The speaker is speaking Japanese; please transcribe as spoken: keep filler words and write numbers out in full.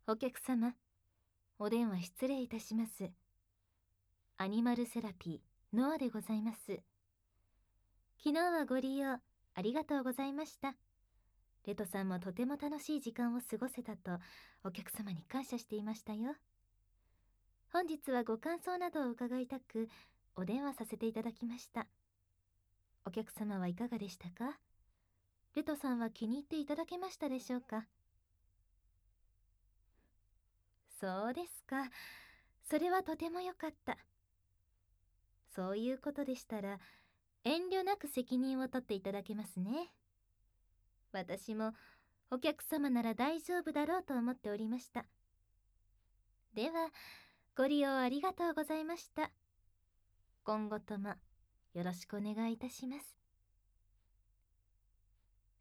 お客様、お電話失礼いたします。アニマルセラピー、ノアでございます。昨日はご利用ありがとうございました。レトさんもとても楽しい時間を過ごせたとお客様に感謝していましたよ。本日はご感想などを伺いたくお電話させていただきました。お客様はいかがでしたか？レトさんは気に入っていただけましたでしょうか？そうですか。それはとても良かった。そういうことでしたら、遠慮なく責任を取っていただけますね。私もお客様なら大丈夫だろうと思っておりました。では、ご利用ありがとうございました。今後ともよろしくお願いいたします。